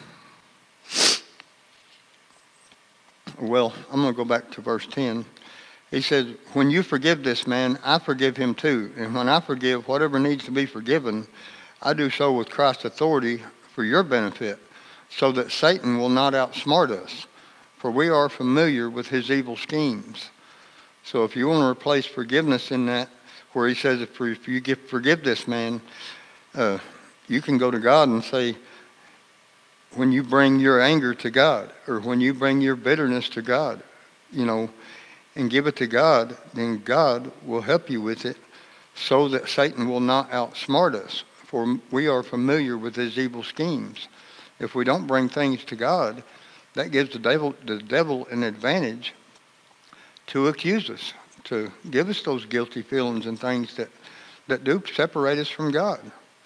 well, I'm going to go back to verse ten. He said, when you forgive this man, I forgive him too. And when I forgive whatever needs to be forgiven, I do so with Christ's authority for your benefit, so that Satan will not outsmart us, for we are familiar with his evil schemes. So if you want to replace forgiveness in that, where he says, if you give, forgive this man, uh, you can go to God and say, when you bring your anger to God, or when you bring your bitterness to God, you know, and give it to God, then God will help you with it so that Satan will not outsmart us, for we are familiar with his evil schemes. If we don't bring things to God, that gives the devil, the devil an advantage to accuse us, to give us those guilty feelings and things that, that do separate us from God.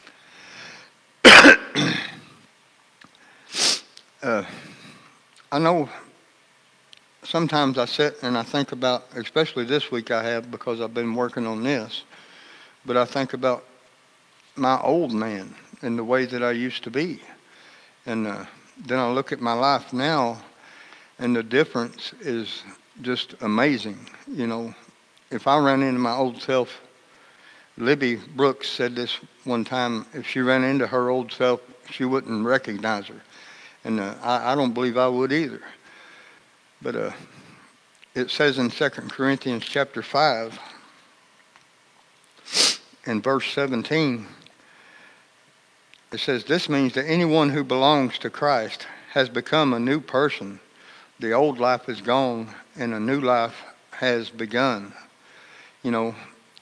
uh, I know sometimes I sit and I think about, especially this week I have because I've been working on this, but I think about my old man and the way that I used to be. And uh, then I look at my life now, and the difference is just amazing. You know, if I ran into my old self, Libby Brooks said this one time, if she ran into her old self, she wouldn't recognize her. And uh, I, I don't believe I would either. But uh, it says in Second Corinthians chapter five, in verse seventeen, it says, this means that anyone who belongs to Christ has become a new person. The old life is gone and a new life has begun. You know,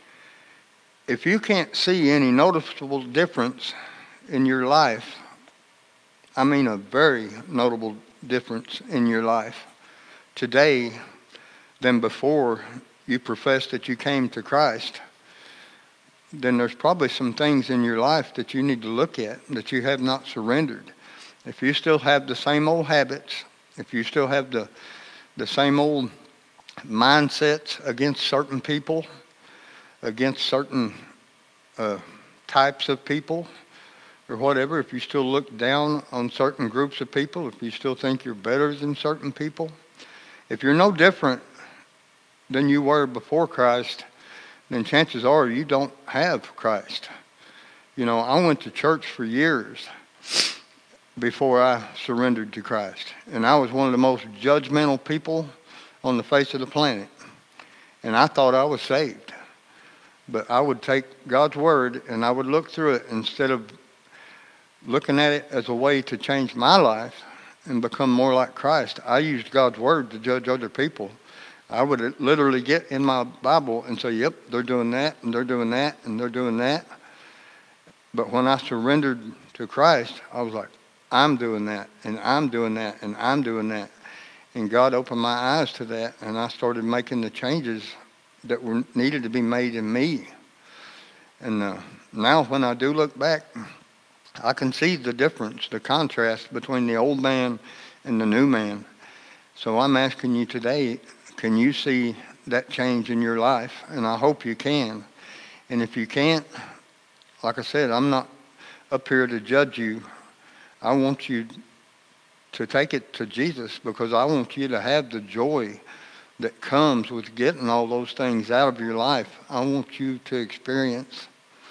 if you can't see any noticeable difference in your life, I mean a very notable difference in your life today than before you professed that you came to Christ, then there's probably some things in your life that you need to look at that you have not surrendered. If you still have the same old habits, if you still have the the same old mindsets against certain people, against certain uh, types of people, or whatever, if you still look down on certain groups of people, if you still think you're better than certain people, if you're no different than you were before Christ, then chances are you don't have Christ. You know, I went to church for years before I surrendered to Christ. And I was one of the most judgmental people on the face of the planet. And I thought I was saved. But I would take God's word and I would look through it instead of looking at it as a way to change my life and become more like Christ. I used God's word to judge other people. I would literally get in my Bible and say, yep, they're doing that, and they're doing that, and they're doing that. But when I surrendered to Christ, I was like, I'm doing that, and I'm doing that, and I'm doing that. And God opened my eyes to that, and I started making the changes that were needed to be made in me. And uh, now when I do look back, I can see the difference, the contrast between the old man and the new man. So I'm asking you today, can you see that change in your life? And I hope you can. And if you can't, like I said, I'm not up here to judge you. I want you to take it to Jesus because I want you to have the joy that comes with getting all those things out of your life. I want you to experience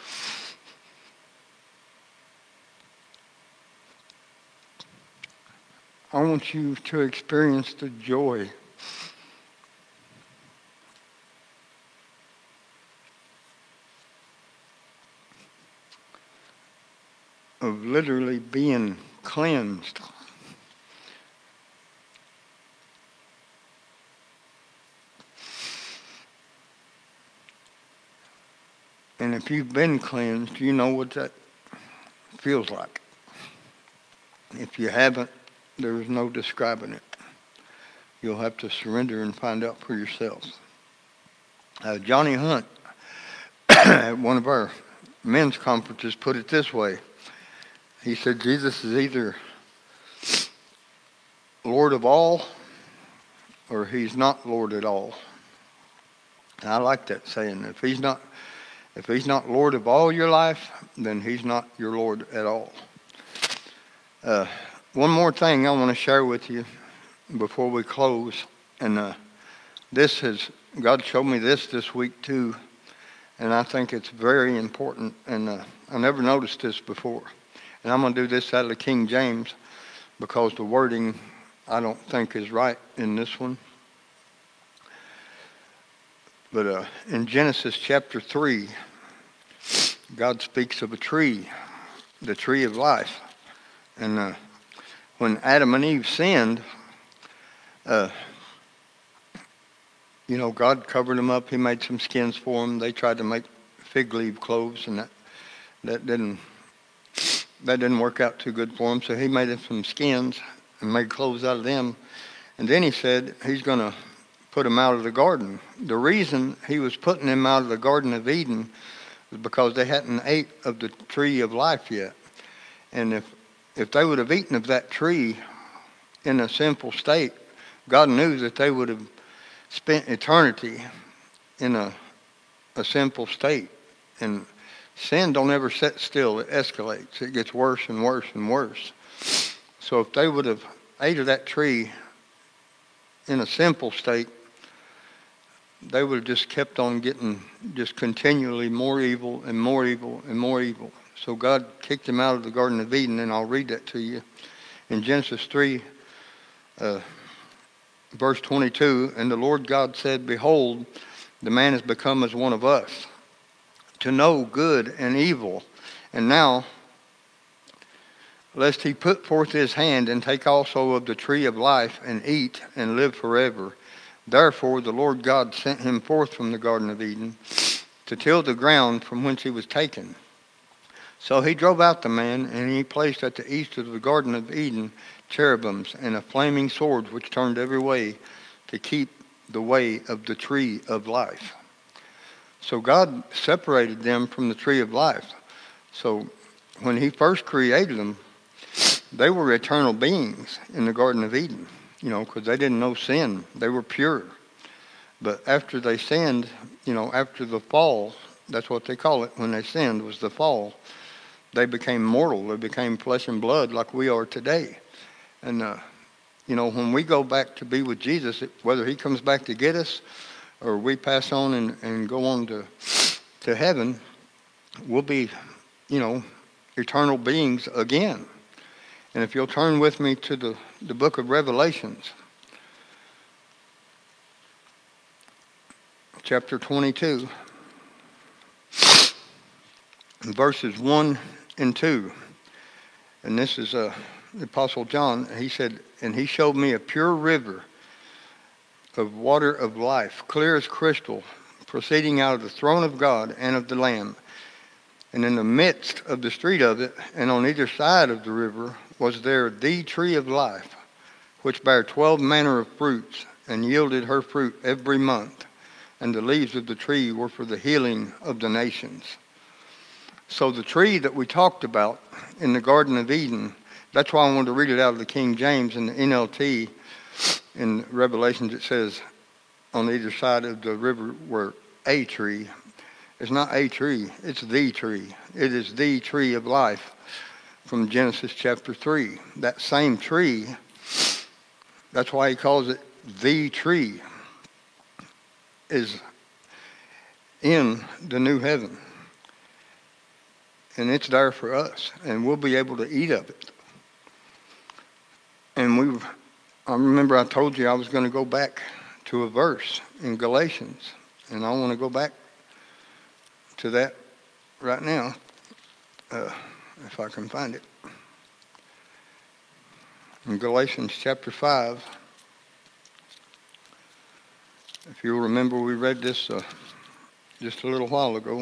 I want you to experience the joy of literally being cleansed. And if you've been cleansed, you know what that feels like. If you haven't, there's no describing it. You'll have to surrender and find out for yourselves. Uh, Johnny Hunt, at one of our men's conferences, put it this way. He said, Jesus is either Lord of all or he's not Lord at all. And I like that saying. If he's not If he's not Lord of all your life, then he's not your Lord at all. Uh, one more thing I want to share with you before we close. And uh, this has, God showed me this this week too. And I think it's very important. And uh, I never noticed this before. And I'm going to do this out of the King James because the wording I don't think is right in this one. But uh, in Genesis chapter three, God speaks of a tree, the tree of life. And uh, when Adam and Eve sinned, uh, you know, God covered them up. He made some skins for them. They tried to make fig leaf clothes, and that that didn't that didn't work out too good for them. So he made them some skins and made clothes out of them. And then he said he's going to put them out of the garden. The reason he was putting them out of the Garden of Eden was because they hadn't ate of the tree of life yet. And if if they would have eaten of that tree in a sinful state, God knew that they would have spent eternity in a a sinful state. And sin don't ever sit still. It escalates. It gets worse and worse and worse. So if they would have ate of that tree in a sinful state, they would have just kept on getting just continually more evil and more evil and more evil. So God kicked them out of the Garden of Eden, and I'll read that to you. In Genesis three, uh, verse twenty-two, and the Lord God said, Behold, the man has become as one of us, to know good and evil. And now, lest he put forth his hand and take also of the tree of life and eat and live forever. Therefore the Lord God sent him forth from the Garden of Eden to till the ground from whence he was taken. So he drove out the man, and he placed at the east of the Garden of Eden cherubims and a flaming sword which turned every way to keep the way of the tree of life. So God separated them from the tree of life. So when he first created them, they were eternal beings in the Garden of Eden, you know, because they didn't know sin. They were pure. But after they sinned, you know, after the fall, that's what they call it, when they sinned, was the fall. They became mortal. They became flesh and blood like we are today. And, uh, you know, when we go back to be with Jesus, whether he comes back to get us or we pass on and, and go on to, to heaven, we'll be, you know, eternal beings again. And if you'll turn with me to the, the book of Revelations, chapter twenty-two, verses one and two. And this is uh, the Apostle John. He said, and he showed me a pure river of water of life, clear as crystal, proceeding out of the throne of God and of the Lamb. And in the midst of the street of it, and on either side of the river, was there the tree of life, which bare twelve manner of fruits, and yielded her fruit every month. And the leaves of the tree were for the healing of the nations. So the tree that we talked about in the Garden of Eden, that's why I wanted to read it out of the King James. In the N L T, in Revelations, it says, on either side of the river were a tree. It's not a tree, it's the tree. It is the tree of life from Genesis chapter three. That same tree, that's why he calls it the tree, is in the new heaven. And it's there for us, and we'll be able to eat of it. And we, I remember I told you I was going to go back to a verse in Galatians, and I want to go back to that right now. Uh, if I can find it. In Galatians chapter five, if you'll remember, we read this uh, just a little while ago.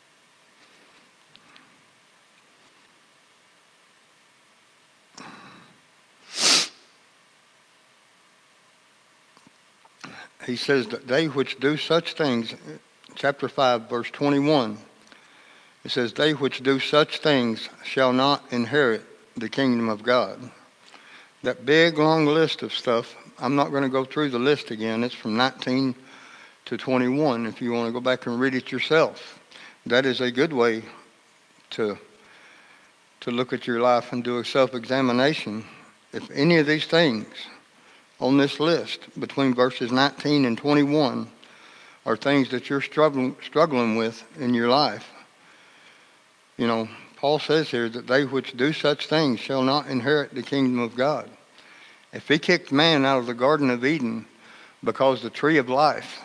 He says that they which do such things, chapter five, verse twenty-one, it says, they which do such things shall not inherit the kingdom of God. That big, long list of stuff, I'm not going to go through the list again. It's from nineteen to twenty-one, if you want to go back and read it yourself. That is a good way to, to look at your life and do a self-examination. If any of these things on this list between verses nineteen and twenty-one are things that you're struggling, struggling with in your life, you know, Paul says here that they which do such things shall not inherit the kingdom of God. If he kicked man out of the Garden of Eden because the tree of life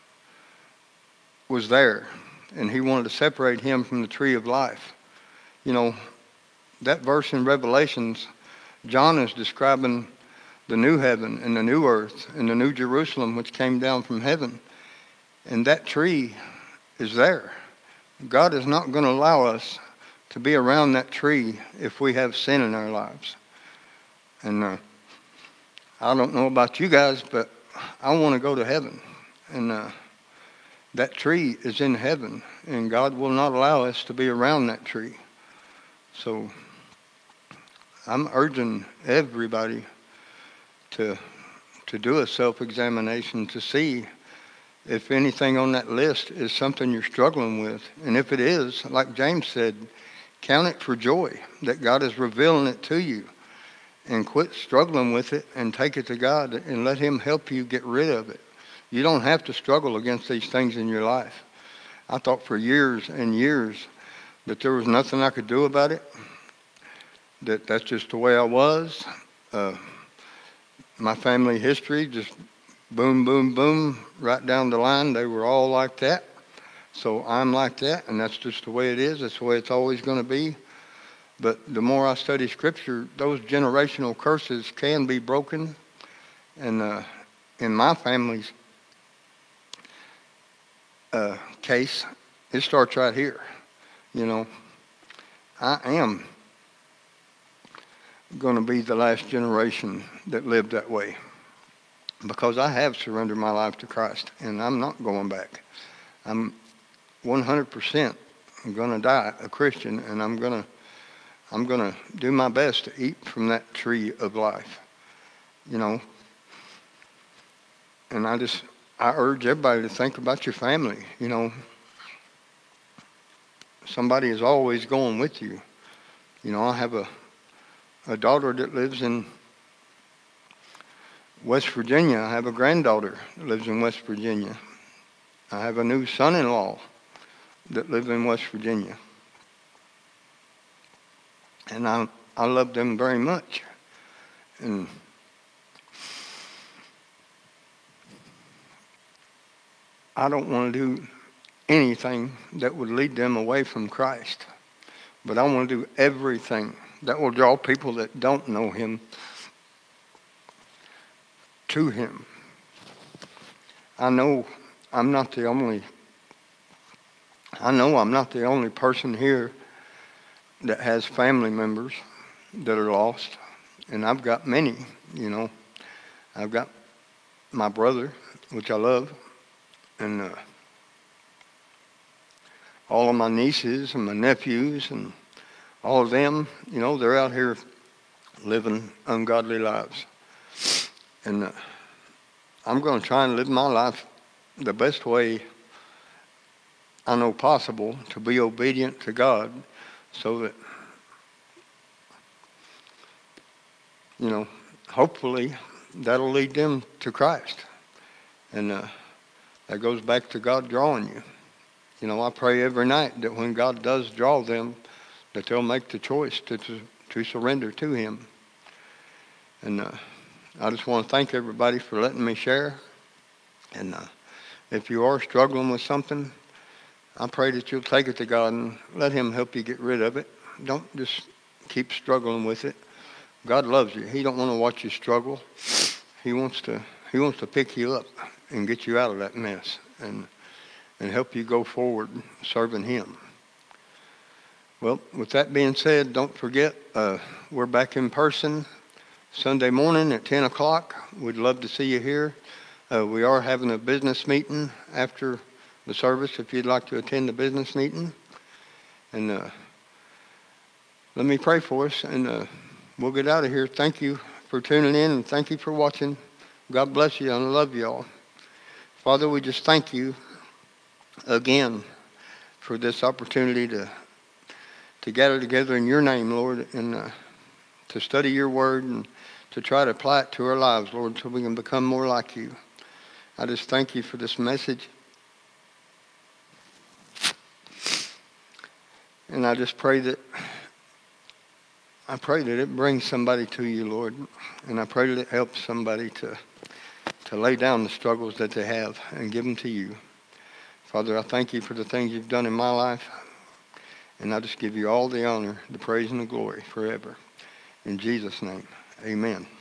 was there and he wanted to separate him from the tree of life, you know, that verse in Revelations, John is describing the new heaven and the new earth and the new Jerusalem which came down from heaven. And that tree is there. God is not going to allow us to be around that tree if we have sin in our lives. And uh, I don't know about you guys, but I want to go to heaven. And uh, that tree is in heaven, and God will not allow us to be around that tree. So I'm urging everybody to to do a self-examination to see if anything on that list is something you're struggling with. And if it is, like James said, count it for joy that God is revealing it to you, and quit struggling with it and take it to God and let him help you get rid of it. You don't have to struggle against these things in your life. I thought for years and years that there was nothing I could do about it, that that's just the way I was. Uh, my family history, just boom, boom, boom, right down the line, they were all like that. So I'm like that, and that's just the way it is. That's the way it's always going to be. But the more I study Scripture, those generational curses can be broken. And uh, in my family's uh, case, it starts right here. You know, I am going to be the last generation that lived that way, because I have surrendered my life to Christ, and I'm not going back. I'm one hundred percent going to die a Christian, and I'm going to I'm going to do my best to eat from that tree of life, you know. And I just, I urge everybody to think about your family, you know. Somebody is always going with you. You know, I have a, a daughter that lives in West Virginia. I have a granddaughter that lives in West Virginia. I have a new son-in-law that lives in West Virginia. And I, I love them very much. And I don't want to do anything that would lead them away from Christ. But I want to do everything that will draw people that don't know him to him. I know I'm not the only, I know I'm not the only person here that has family members that are lost. And I've got many, you know. I've got my brother, which I love, and uh, all of my nieces and my nephews and all of them, you know, they're out here living ungodly lives. And uh, I'm going to try and live my life the best way I know possible to be obedient to God, so that, you know, hopefully that'll lead them to Christ. And uh, that goes back to God drawing you. You know, I pray every night that when God does draw them, that they'll make the choice to, to, to surrender to him. And uh, I just want to thank everybody for letting me share. And uh, if you are struggling with something, I pray that you'll take it to God and let him help you get rid of it. don't just keep struggling with it. God loves you. He don't want to watch you struggle. He wants to he wants to pick you up and get you out of that mess and and help you go forward serving him. Well, with that being said, don't forget, uh, we're back in person Sunday morning at ten o'clock. We'd love to see you here. Uh, we are having a business meeting after the service if you'd like to attend the business meeting. And uh, let me pray for us, and uh, we'll get out of here. Thank you for tuning in, and thank you for watching. God bless you, and I love you all. Father, we just thank you again for this opportunity to to gather together in your name, Lord, and uh, to study your word and to try to apply it to our lives, Lord, so we can become more like you. I just thank you for this message. And I just pray that I pray that it brings somebody to you, Lord. And I pray that it helps somebody to to lay down the struggles that they have and give them to you. Father, I thank you for the things you've done in my life. And I just give you all the honor, the praise, and the glory forever. In Jesus' name, amen.